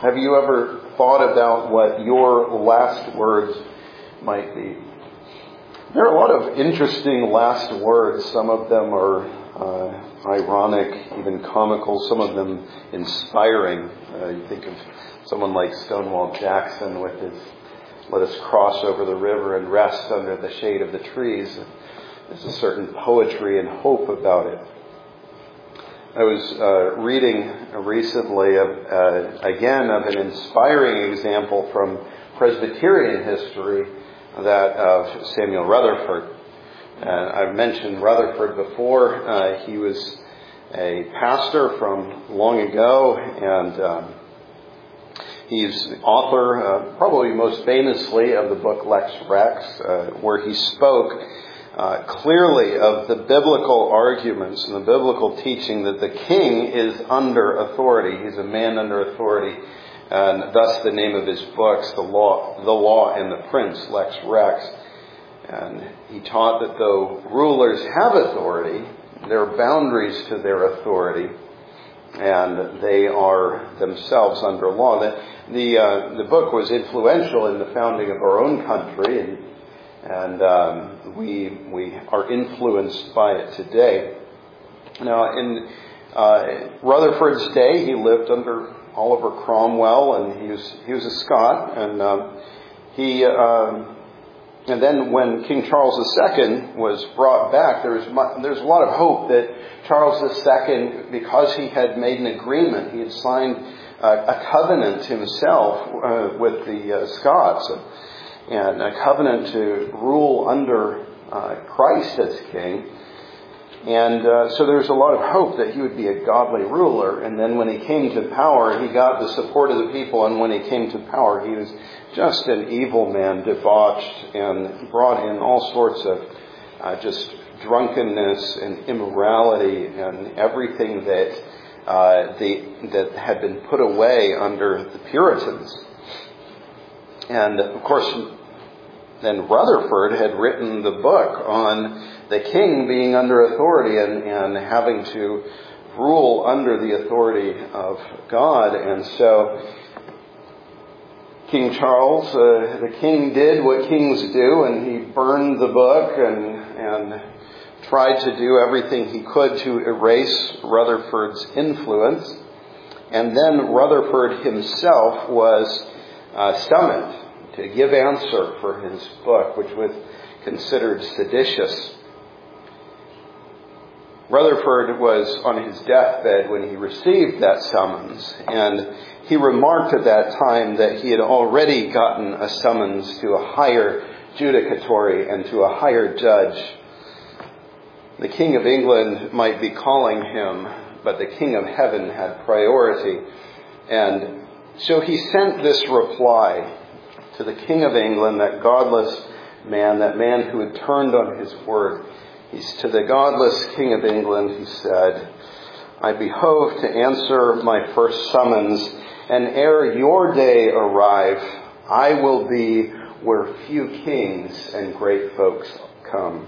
Have you ever thought about what your last words might be? There are a lot of interesting last words. Some of them are ironic, even comical. Some of them inspiring. You think of someone like Stonewall Jackson with his "Let us cross over the river and rest under the shade of the trees." There's a certain poetry and hope about it. I was reading recently of an inspiring example from Presbyterian history, that of Samuel Rutherford. I've mentioned Rutherford before. He was a pastor from long ago, and he's the author, probably most famously, of the book Lex Rex, where he spoke clearly of the biblical arguments and the biblical teaching that the king is under authority. He's a man under authority. And thus the name of his books, The Law and the Prince, Lex Rex. And he taught that though rulers have authority, there are boundaries to their authority, and they are themselves under law. The book was influential in the founding of our own country, and we are influenced by it today. Now, in Rutherford's day, he lived under Oliver Cromwell, and he was a Scot, and and then when King Charles II was brought back, there's a lot of hope that Charles II, because he had made an agreement, he had signed a covenant himself with the Scots, and a covenant to rule under Christ as king. And so there was a lot of hope that he would be a godly ruler. And then when he came to power, he got the support of the people. And when he came to power, he was just an evil man, debauched, and brought in all sorts of just drunkenness and immorality and everything that had been put away under the Puritans. And of course, then Rutherford had written the book on the king being under authority and having to rule under the authority of God. And so King Charles, the king did what kings do, and he burned the book and tried to do everything he could to erase Rutherford's influence. And then Rutherford himself was summoned to give answer for his book, which was considered seditious. Rutherford was on his deathbed when he received that summons, and he remarked at that time that he had already gotten a summons to a higher judicatory and to a higher judge. The King of England might be calling him, but the King of Heaven had priority. And so he sent this reply to the King of England, that godless man, that man who had turned on his word. To the godless King of England, he said, "I behove to answer my first summons, and ere your day arrive, I will be where few kings and great folks come."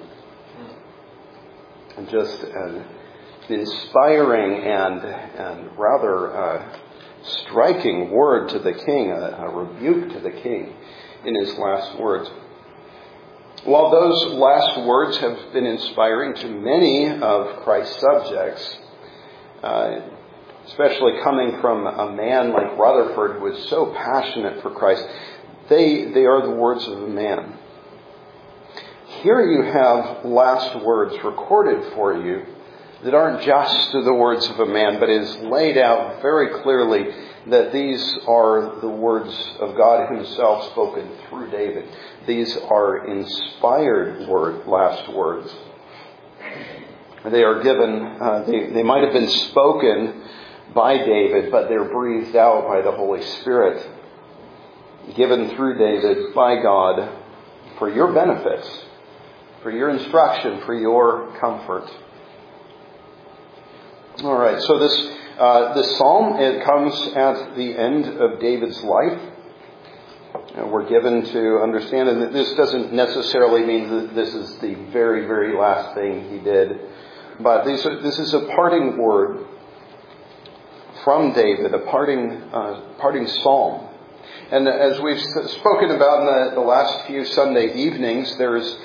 And just an inspiring and rather striking word to the king, a rebuke to the king in his last words. While those last words have been inspiring to many of Christ's subjects, especially coming from a man like Rutherford who was so passionate for Christ, they are the words of a man. Here you have last words recorded for you that aren't just the words of a man, but is laid out very clearly that these are the words of God himself spoken through David. These are inspired last words. They are given, they might have been spoken by David, but they're breathed out by the Holy Spirit, given through David by God for your benefits, for your instruction, for your comfort. All right, so this psalm, it comes at the end of David's life. We're given to understand, and this doesn't necessarily mean that this is the very, very last thing he did, but this is a parting word from David, a parting psalm. And as we've spoken about in the last few Sunday evenings, there's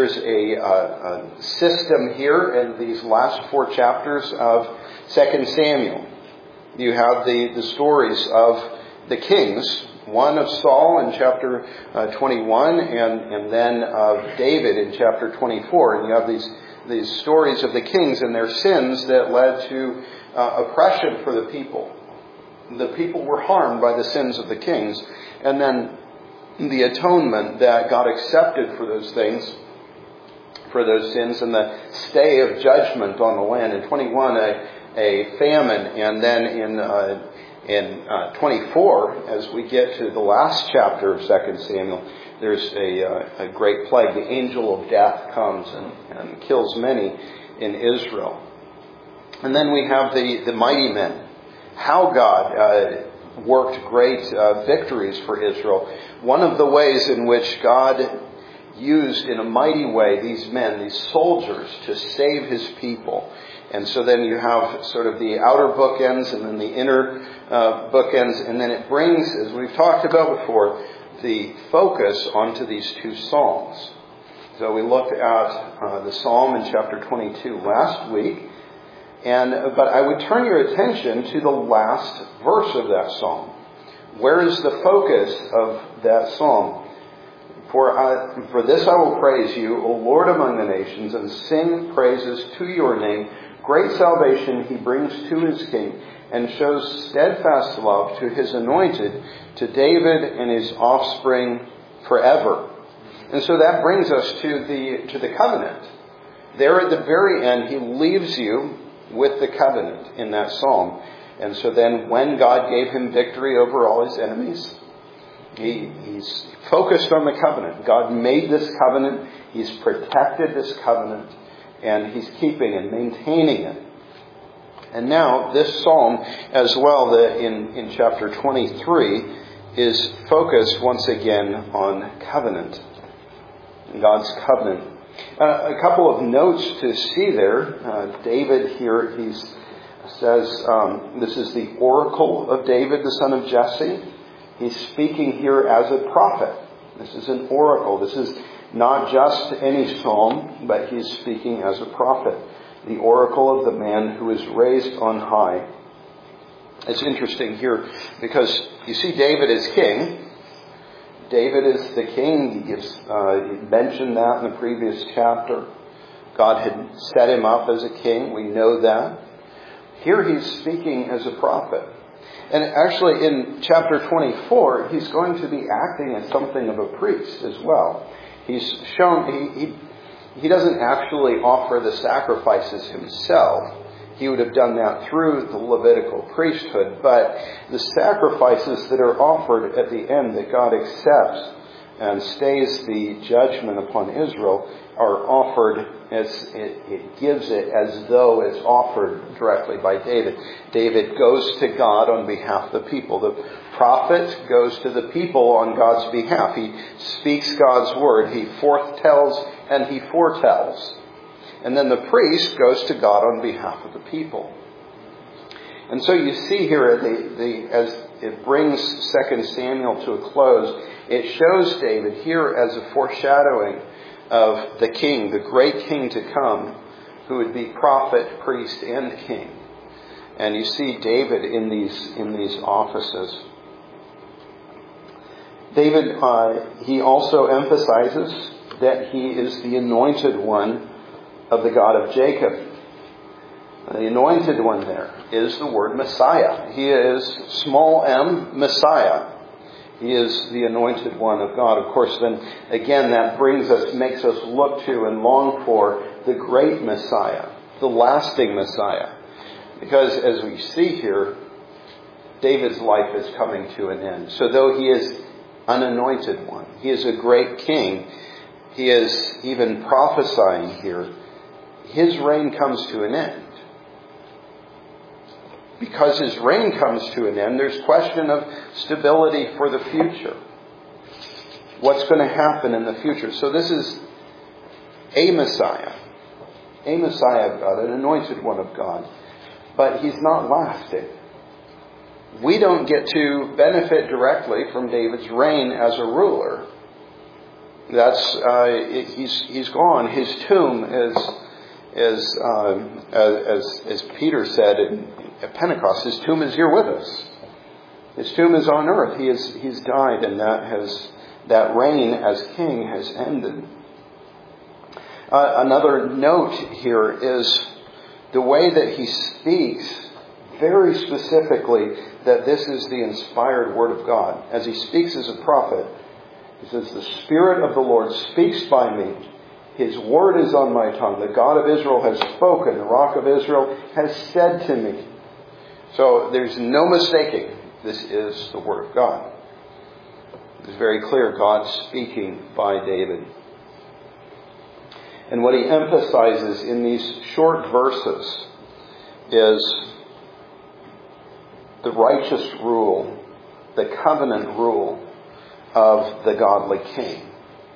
a system here in these last 4 chapters of 2 Samuel. You have the stories of the kings, one of Saul in chapter 21, and then of David in chapter 24. And you have these stories of the kings and their sins that led to oppression for the people. The people were harmed by the sins of the kings. And then the atonement that God accepted for those things, for those sins, and the stay of judgment on the land. In 21, a famine, and then in 24, as we get to the last chapter of 2 Samuel, there's a great plague. The angel of death comes and kills many in Israel. And then we have the mighty men. How God worked great victories for Israel. One of the ways in which God used in a mighty way these men, these soldiers, to save his people. And so then you have sort of the outer bookends and then the inner bookends. And then it brings, as we've talked about before, the focus onto these 2 psalms. So we looked at the psalm in chapter 22 last week. But I would turn your attention to the last verse of that psalm. Where is the focus of that psalm? For this I will praise you, O Lord among the nations, and sing praises to your name. Great salvation he brings to his king, and shows steadfast love to his anointed, to David and his offspring forever. And so that brings us to the covenant. There at the very end, he leaves you with the covenant in that psalm. And so then when God gave him victory over all his enemies, he's focused on the covenant. God made this covenant. He's protected this covenant. And he's keeping and maintaining it. And now this psalm as well in chapter 23 is focused once again on covenant. God's covenant. A couple of notes to see there. David here, he says, this is the oracle of David, the son of Jesse. He's speaking here as a prophet. This is an oracle. This is not just any psalm, but he's speaking as a prophet. The oracle of the man who is raised on high. It's interesting here because you see David as king. David is the king. He mentioned that in the previous chapter. God had set him up as a king. We know that. Here he's speaking as a prophet. And actually in chapter 24, he's going to be acting as something of a priest as well. He's shown, he doesn't actually offer the sacrifices himself. He would have done that through the Levitical priesthood. But the sacrifices that are offered at the end that God accepts and stays the judgment upon Israel are offered it gives it as though it's offered directly by David. David goes to God on behalf of the people. The prophet goes to the people on God's behalf. He speaks God's word. He forthtells and he foretells. And then the priest goes to God on behalf of the people. And so you see here, as it brings 2 Samuel to a close, it shows David here as a foreshadowing of the king, the great king to come, who would be prophet, priest, and king. And you see David in these offices. David, he also emphasizes that he is the anointed one of the God of Jacob. The anointed one there is the word Messiah. He is small m, Messiah. He is the anointed one of God. Of course, then again, that makes us look to and long for the great Messiah, the lasting Messiah. Because as we see here, David's life is coming to an end. So though he is an anointed one, he is a great king, he is even prophesying here, his reign comes to an end. Because his reign comes to an end, there's question of stability for the future. What's going to happen in the future? So this is a Messiah of God, an anointed one of God. But he's not lasting. we don't get to benefit directly from David's reign as a ruler. He's gone. His tomb is as Peter said at Pentecost, his tomb is here with us. His tomb is on earth. He's died, and that reign as king has ended. Another note here is the way that he speaks very specifically that this is the inspired word of God. As he speaks as a prophet, he says, "The Spirit of the Lord speaks by me. His word is on my tongue. The God of Israel has spoken. The Rock of Israel has said to me." So there's no mistaking. This is the word of God. It's very clear, God speaking by David. And what he emphasizes in these short verses is the righteous rule, the covenant rule of the godly king.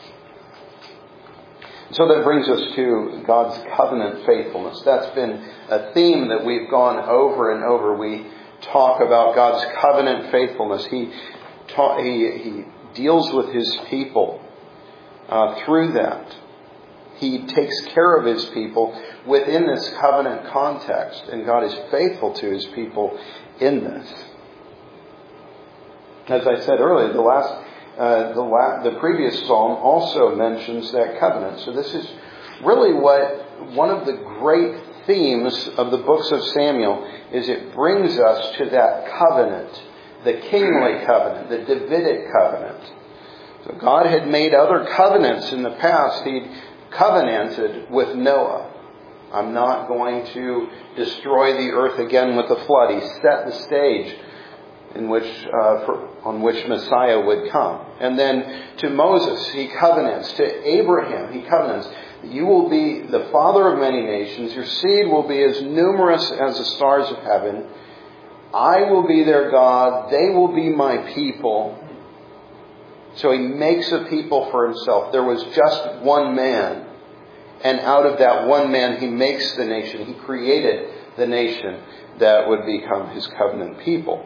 So that brings us to God's covenant faithfulness. That's been a theme that we've gone over and over. We talk about God's covenant faithfulness. He deals with his people through that. He takes care of his people within this covenant context, and God is faithful to his people in this. As I said earlier, the previous psalm also mentions that covenant. So this is really one of the great themes of the books of Samuel is it brings us to that covenant, the kingly covenant, the Davidic covenant. So God had made other covenants in the past. He'd covenanted with Noah. I'm not going to destroy the earth again with a flood. He set the stage on which Messiah would come. And then to Moses, he covenants. To Abraham, he covenants. You will be the father of many nations. Your seed will be as numerous as the stars of heaven. I will be their God. They will be my people. So he makes a people for himself. There was just one man. And out of that one man, he makes the nation. He created the nation that would become his covenant people.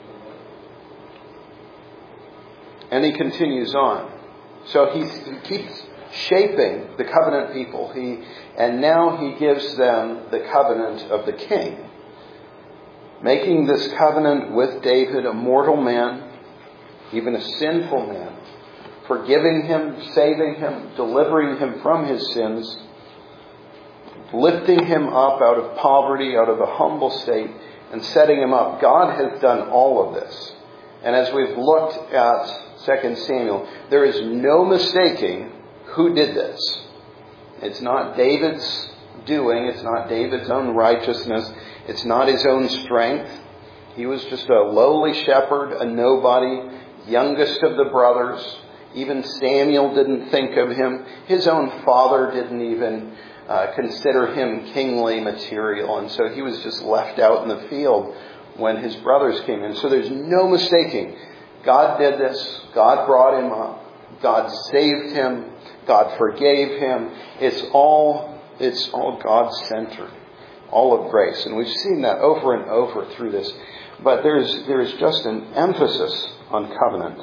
And he continues on. So he keeps shaping the covenant people. And now he gives them the covenant of the king. Making this covenant with David, a mortal man, even a sinful man. Forgiving him, saving him, delivering him from his sins. Lifting him up out of poverty, out of a humble state, and setting him up. God has done all of this. And as we've looked at 2 Samuel, there is no mistaking who did this. It's not David's doing. It's not David's own righteousness. It's not his own strength. He was just a lowly shepherd, a nobody, youngest of the brothers. Even Samuel didn't think of him. His own father didn't even consider him kingly material. And so he was just left out in the field when his brothers came in. So there's no mistaking. God did this. God brought him up. God saved him. God forgave him. It's all God-centered. All of grace. And we've seen that over and over through this. But there's just an emphasis on covenant.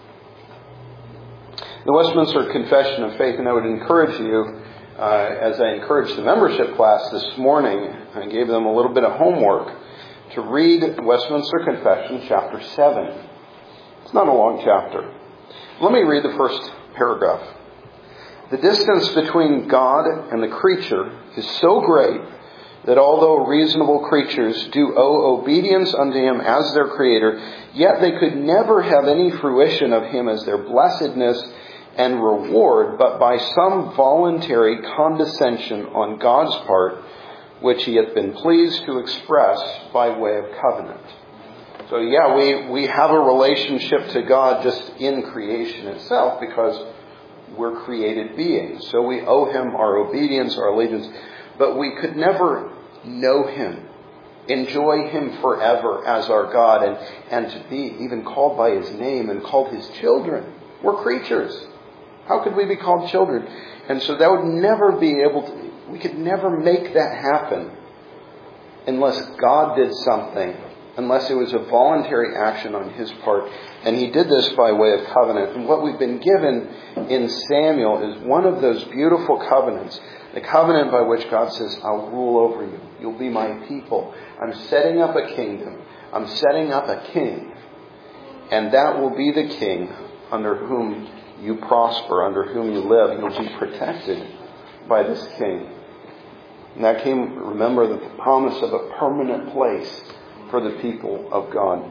The Westminster Confession of Faith, and I would encourage you, as I encouraged the membership class this morning, I gave them a little bit of homework to read Westminster Confession, chapter 7. It's not a long chapter. Let me read the first paragraph. The distance between God and the creature is so great that although reasonable creatures do owe obedience unto him as their creator, yet they could never have any fruition of him as their blessedness and reward, but by some voluntary condescension on God's part, which he hath been pleased to express by way of covenant. So we have a relationship to God just in creation itself because we're created beings. So we owe him our obedience, our allegiance, but we could never know him, enjoy him forever as our God, and to be even called by his name and called his children. We're creatures. How could we be called children? And so that would never be able to, we could never make that happen unless God did something unless it was a voluntary action on his part. And he did this by way of covenant. And what we've been given in Samuel is one of those beautiful covenants. The covenant by which God says, I'll rule over you. You'll be my people. I'm setting up a kingdom. I'm setting up a king. And that will be the king under whom you prosper, under whom you live. You'll be protected by this king. And that came, remember, the promise of a permanent place for the people of God.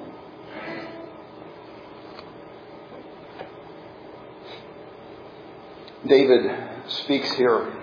David speaks here.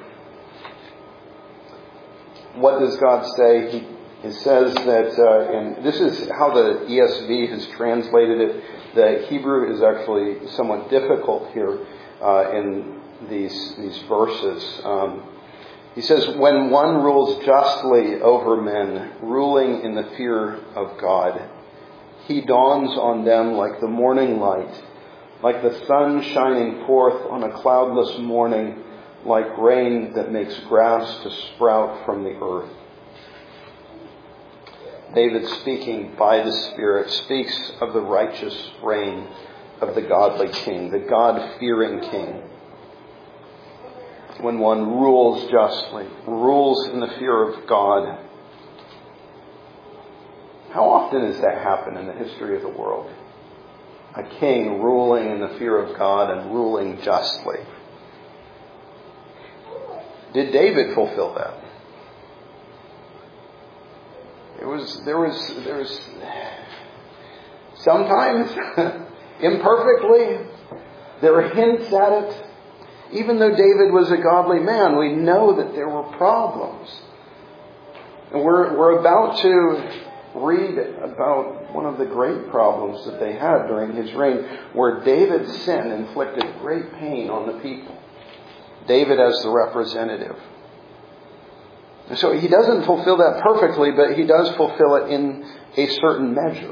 What does God say? He says that, and this is how the ESV has translated it. The Hebrew is actually somewhat difficult here in these verses. He says, when one rules justly over men, ruling in the fear of God, he dawns on them like the morning light, like the sun shining forth on a cloudless morning, like rain that makes grass to sprout from the earth. David, speaking by the Spirit, speaks of the righteous reign of the godly king, the God-fearing king. When one rules justly, rules in the fear of God. How often does that happen in the history of the world? A king ruling in the fear of God and ruling justly. Did David fulfill that? There was sometimes imperfectly, there were hints at it. Even though David was a godly man, we know that there were problems. And we're about to read about one of the great problems that they had during his reign, where David's sin inflicted great pain on the people. David as the representative. And so he doesn't fulfill that perfectly, but he does fulfill it in a certain measure.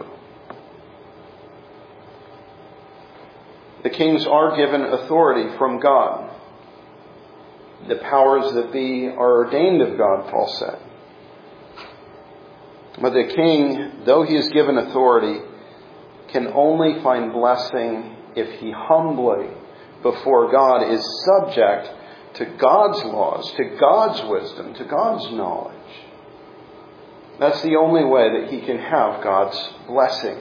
The kings are given authority from God. The powers that be are ordained of God, Paul said. But the king, though he is given authority, can only find blessing if he humbly, before God, is subject to God's laws, to God's wisdom, to God's knowledge. That's the only way that he can have God's blessing.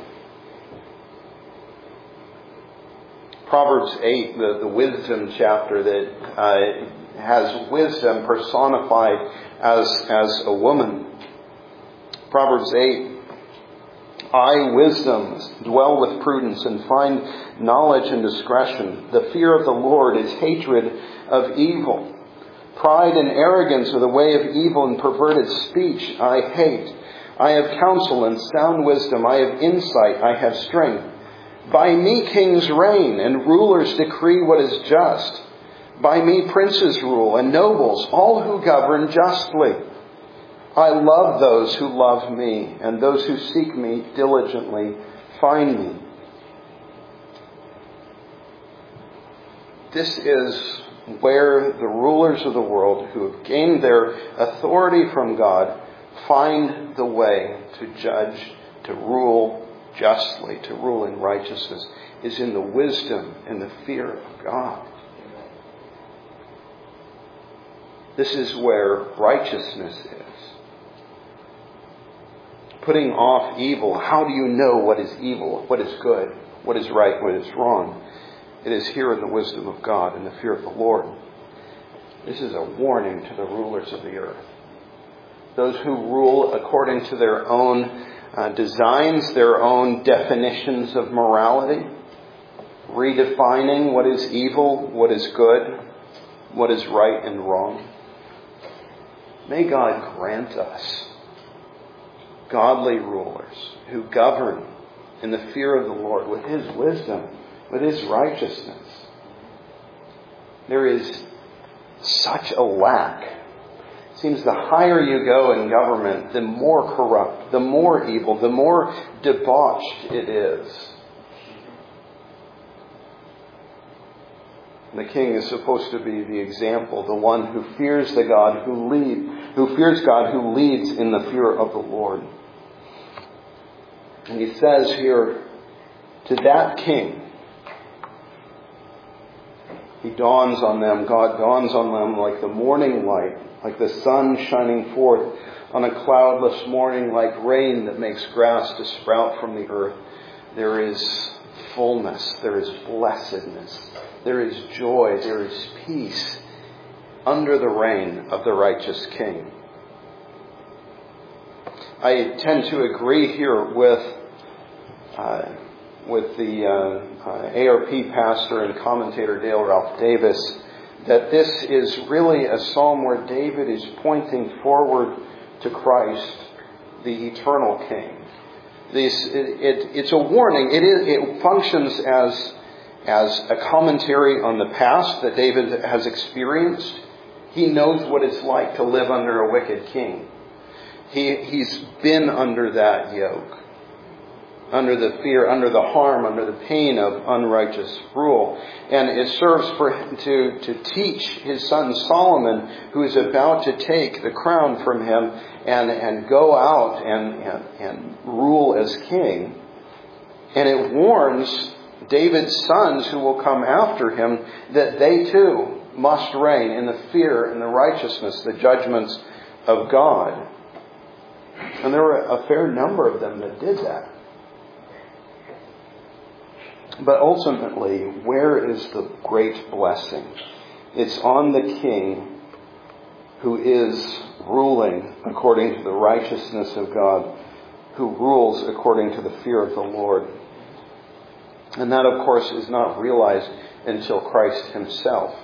Proverbs 8, the wisdom chapter that has wisdom personified as a woman. Proverbs 8, I, wisdom, dwell with prudence and find knowledge and discretion. The fear of the Lord is hatred of evil. Pride and arrogance are the way of evil, and perverted speech I hate. I have counsel and sound wisdom. I have insight. I have strength. By me kings reign, and rulers decree what is just. By me princes rule, and nobles, all who govern justly. I love those who love me, and those who seek me diligently find me. This is where the rulers of the world who have gained their authority from God find the way to judge, to rule justly, to rule in righteousness, is in the wisdom and the fear of God. This is where righteousness is. Putting off evil. How do you know what is evil, what is good, what is right, what is wrong? It is here in the wisdom of God and the fear of the Lord. This is a warning to the rulers of the earth. Those who rule according to their own designs, their own definitions of morality, redefining what is evil, what is good, what is right and wrong. May God grant us godly rulers who govern in the fear of the Lord with His wisdom, with His righteousness. There is such a lack. It seems the higher you go in government, the more corrupt, the more evil, the more debauched it is. The king is supposed to be the example, the one who fears the God who fears God, who leads in the fear of the Lord. And he says here, to that king, he dawns on them, God dawns on them like the morning light, like the sun shining forth on a cloudless morning, like rain that makes grass to sprout from the earth. There is fullness, there is blessedness, there is joy, there is peace under the reign of the righteous king. I tend to agree here with the ARP pastor and commentator Dale Ralph Davis that this is really a psalm where David is pointing forward to Christ, the eternal King. It's a warning. It functions as a commentary on the past that David has experienced. He knows what it's like to live under a wicked king. He's been under that yoke, under the fear, under the harm, under the pain of unrighteous rule. And it serves for him to teach his son Solomon, who is about to take the crown from him and go out and rule as king. And it warns David's sons who will come after him that they too must reign in the fear and the righteousness, the judgments of God. And there were a fair number of them that did that. But ultimately, where is the great blessing? It's on the king who is ruling according to the righteousness of God, who rules according to the fear of the Lord. And that, of course, is not realized until Christ himself.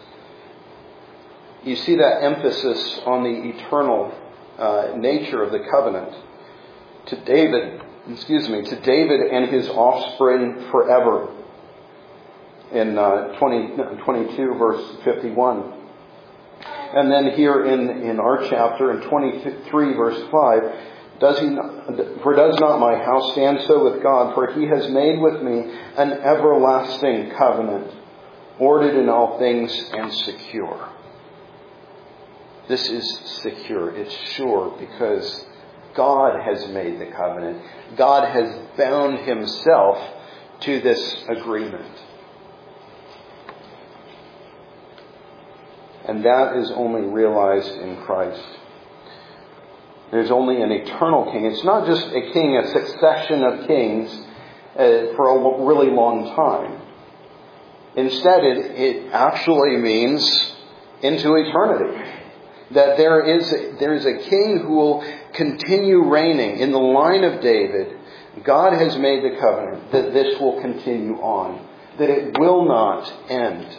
You see that emphasis on the eternal nature of the covenant. To David and his offspring forever. In 22 verse 51. And then here in our chapter, in 23 verse 5, does not my house stand so with God? For he has made with me an everlasting covenant, ordered in all things and secure. This is secure. It's sure because God has made the covenant. God has bound himself to this agreement. And that is only realized in Christ. There's only an eternal king. It's not just a king, a succession of kings for a really long time. Instead, it actually means into eternity. That there is a king who will continue reigning in the line of David. God has made the covenant that this will continue on, that it will not end.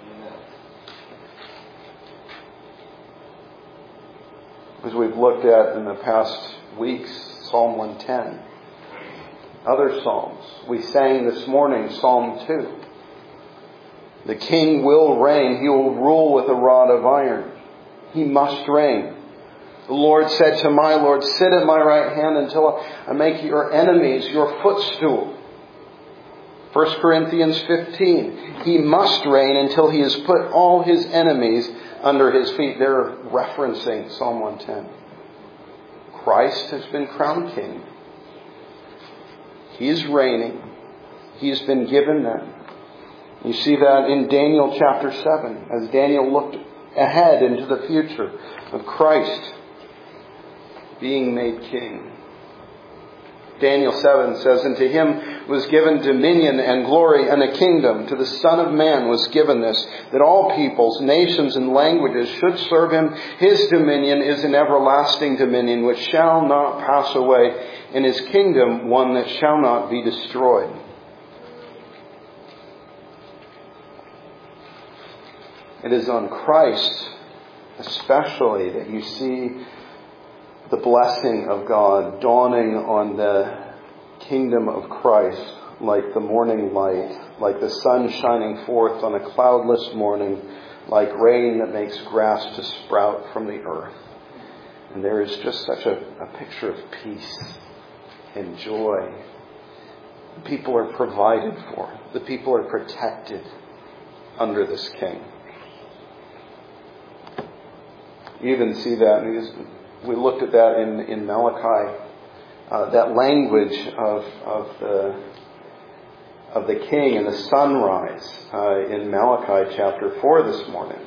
As we've looked at in the past weeks, Psalm 110, other psalms. We sang this morning Psalm 2. The king will reign. He will rule with a rod of iron. He must reign. The Lord said to my Lord, sit at my right hand until I make your enemies your footstool. 1 Corinthians 15. He must reign until he has put all his enemies under his feet. They're referencing Psalm 110. Christ has been crowned king. He is reigning. He has been given that. You see that in Daniel chapter 7, as Daniel looked ahead into the future of Christ being made king. Daniel 7 says, and to him was given dominion and glory and a kingdom. To the Son of Man was given this, that all peoples, nations, and languages should serve him. His dominion is an everlasting dominion which shall not pass away, and his kingdom one that shall not be destroyed. It is on Christ especially that you see the blessing of God dawning on the kingdom of Christ like the morning light, like the sun shining forth on a cloudless morning, like rain that makes grass to sprout from the earth. And there is just such a picture of peace and joy. The people are provided for. The people are protected under this king. You even see that, we looked at that in Malachi that language of the king and the sunrise in Malachi chapter 4 this morning.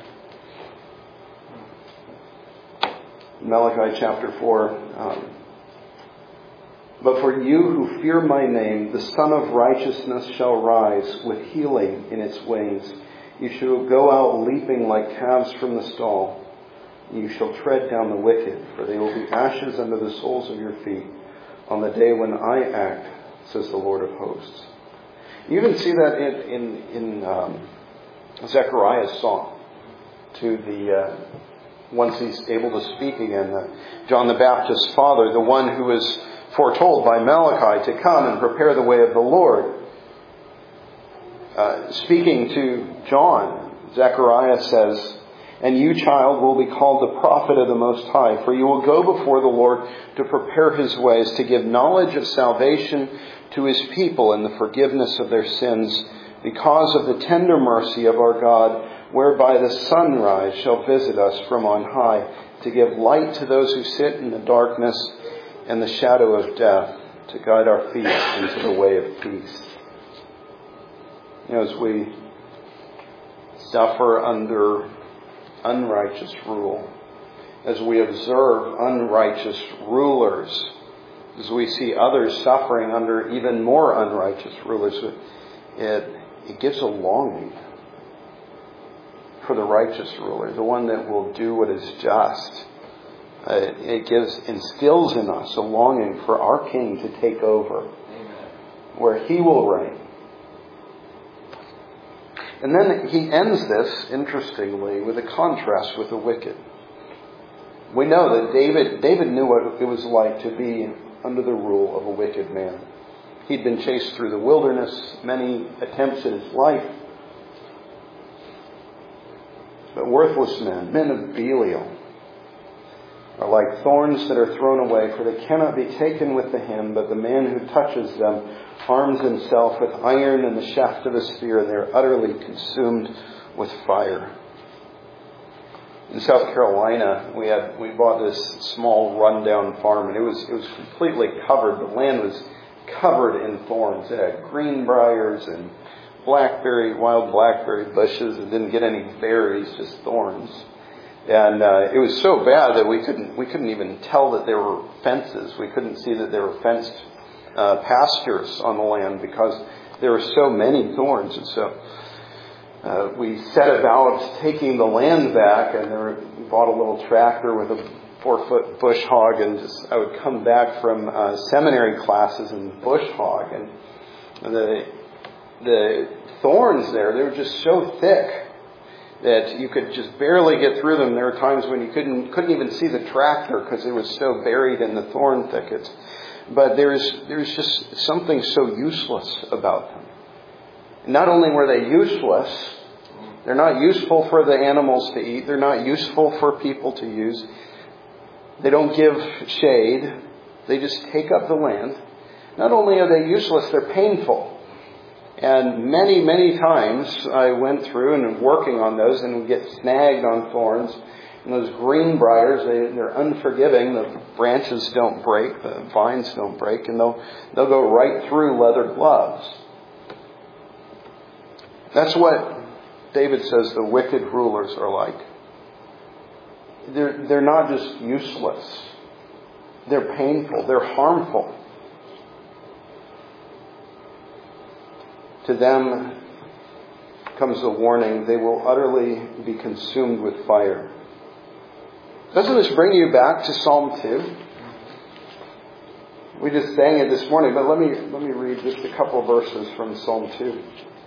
Malachi chapter 4. But for you who fear my name, the Son of Righteousness shall rise with healing in its wings. You shall go out leaping like calves from the stall. You shall tread down the wicked, for they will be ashes under the soles of your feet on the day when I act, says the Lord of hosts. You even see that in Zechariah's song to the once he's able to speak again, John the Baptist's father, the one who was foretold by Malachi to come and prepare the way of the Lord. Speaking to John, Zechariah says, "And you, child, will be called the prophet of the Most High, for you will go before the Lord to prepare his ways, to give knowledge of salvation to his people and the forgiveness of their sins, because of the tender mercy of our God, whereby the sunrise shall visit us from on high, to give light to those who sit in the darkness and the shadow of death, to guide our feet into the way of peace." As we suffer under unrighteous rule, as we observe unrighteous rulers, as we see others suffering under even more unrighteous rulers, it gives a longing for the righteous ruler, the one that will do what is just. It instills in us a longing for our King to take over, where he will reign. And then he ends this, interestingly, with a contrast with the wicked. We know that David knew what it was like to be under the rule of a wicked man. He'd been chased through the wilderness, many attempts in his life. But worthless men of Belial, are like thorns that are thrown away, for they cannot be taken with the hand, but the man who touches them arms himself with iron and the shaft of a spear, and they are utterly consumed with fire. In South Carolina, we bought this small rundown farm, and it was completely covered. The land was covered in thorns. It had greenbriers and wild blackberry bushes, and didn't get any berries, just thorns. And it was so bad that we couldn't even tell that there were fences. We couldn't see that there were fenced pastures on the land because there were so many thorns. And so we set about taking the land back, and we bought a little tractor with a 4-foot bush hog, and I would come back from seminary classes and bush hog, and the thorns there, they were just so thick that you could just barely get through them. There were times when you couldn't even see the tractor because it was so buried in the thorn thickets. But there's just something so useless about them. Not only were they useless, they're not useful for the animals to eat. They're not useful for people to use. They don't give shade. They just take up the land. Not only are they useless, they're painful. And many, many times I went through and working on those and would get snagged on thorns. And those greenbriers, they're unforgiving. The branches don't break, the vines don't break, and they'll go right through leather gloves. That's what David says the wicked rulers are like. They're not just useless. They're painful. They're harmful. To them comes the warning, they will utterly be consumed with fire. Doesn't this bring you back to Psalm 2? We just sang it this morning, but let me read just a couple of verses from Psalm 2.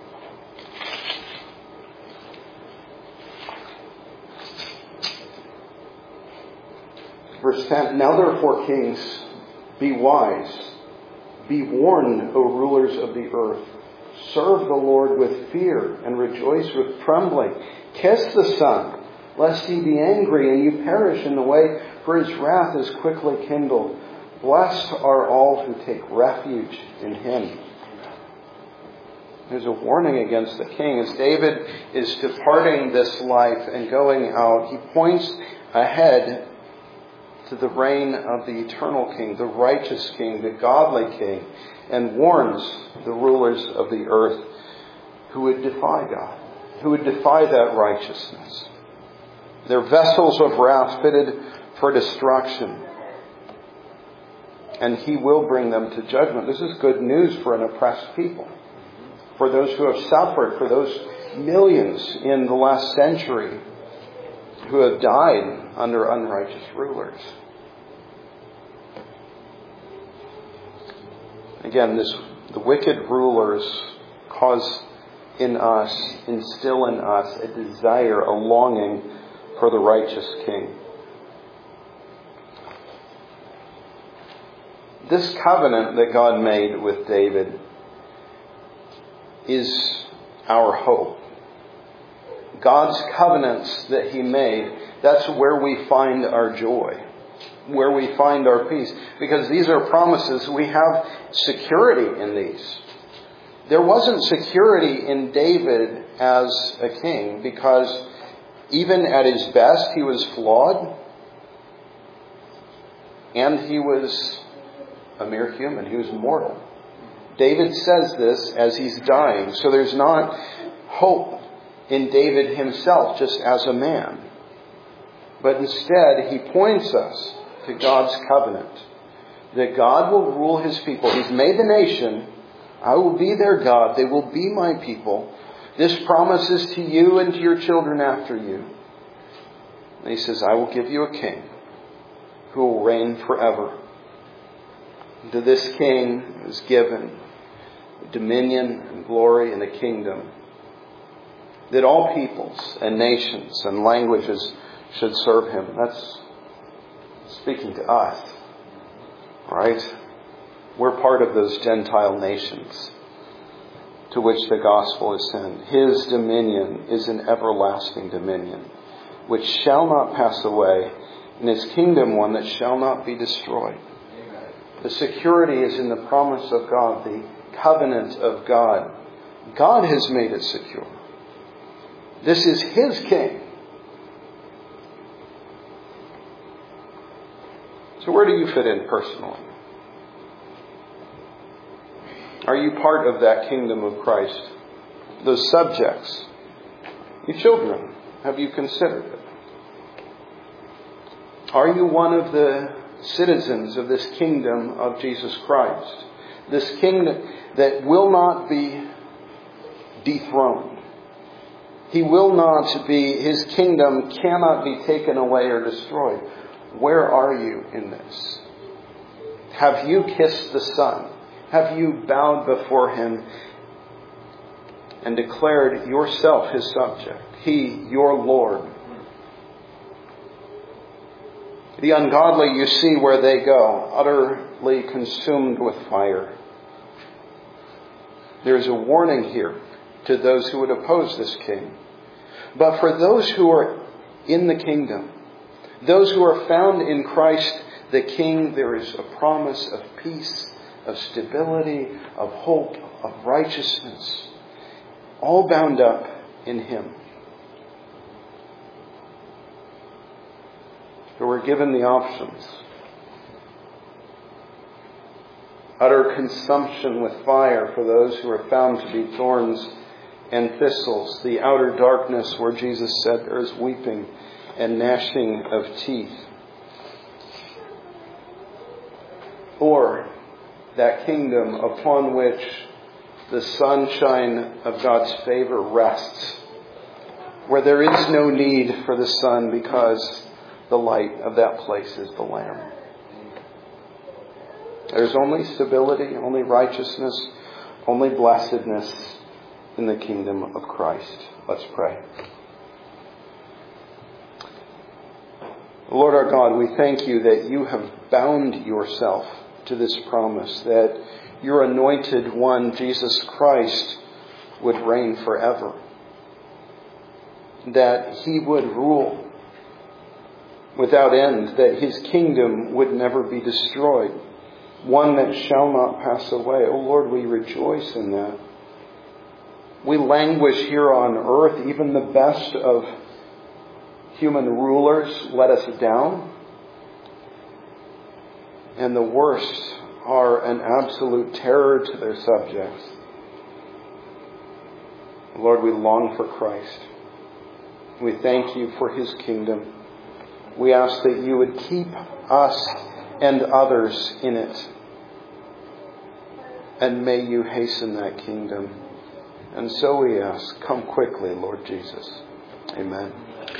Verse 10, "Now therefore, kings, be wise. Be warned, O rulers of the earth. Serve the Lord with fear and rejoice with trembling. Kiss the Son, lest he be angry and you perish in the way, for his wrath is quickly kindled. Blessed are all who take refuge in him." There's a warning against the king. As David is departing this life and going out, he points ahead to the reign of the eternal King, the righteous King, the godly King, and warns the rulers of the earth who would defy God, who would defy that righteousness. They're vessels of wrath fitted for destruction. And He will bring them to judgment. This is good news for an oppressed people, for those who have suffered, for those millions in the last century who have died under unrighteous rulers. Again, the wicked rulers instill in us a desire, a longing for the righteous King. This covenant that God made with David is our hope. God's covenants that He made, that's where we find our joy, where we find our peace. Because these are promises. We have security in these. There wasn't security in David as a king because even at his best he was flawed and he was a mere human. He was mortal. David says this as he's dying. So there's not hope in David himself just as a man. But instead, he points us to God's covenant. That God will rule His people. He's made the nation. I will be their God. They will be my people. This promise is to you and to your children after you. And He says, I will give you a king who will reign forever. To this king is given dominion and glory and a kingdom that all peoples and nations and languages should serve Him. That's speaking to us, right? We're part of those Gentile nations to which the gospel is sent. His dominion is an everlasting dominion, which shall not pass away, and His kingdom one that shall not be destroyed. Amen. The security is in the promise of God, the covenant of God. God has made it secure. This is His king. So where do you fit in personally? Are you part of that kingdom of Christ? Those subjects? You children, have you considered it? Are you one of the citizens of this kingdom of Jesus Christ? This kingdom that will not be dethroned. He will not be, His kingdom cannot be taken away or destroyed. Where are you in this? Have you kissed the Son? Have you bowed before Him and declared yourself His subject? He, your Lord. The ungodly, you see where they go, utterly consumed with fire. There is a warning here to those who would oppose this king. But for those who are in the kingdom, those who are found in Christ the King, there is a promise of peace, of stability, of hope, of righteousness, all bound up in Him. So we're given the options. Utter consumption with fire for those who are found to be thorns and thistles. The outer darkness where Jesus said there is weeping and gnashing of teeth. Or that kingdom upon which the sunshine of God's favor rests, where there is no need for the sun because the light of that place is the Lamb. There's only stability, only righteousness, only blessedness in the kingdom of Christ. Let's pray. Lord our God, we thank You that You have bound Yourself to this promise, that Your anointed one, Jesus Christ, would reign forever, that He would rule without end, that His kingdom would never be destroyed, one that shall not pass away. Oh Lord, we rejoice in that. We languish here on earth, even the best of human rulers let us down. and the worst are an absolute terror to their subjects. Lord, we long for Christ. We thank you for his kingdom. We ask that you would keep us and others in it. And may you hasten that kingdom. And so we ask, come quickly, Lord Jesus. Amen.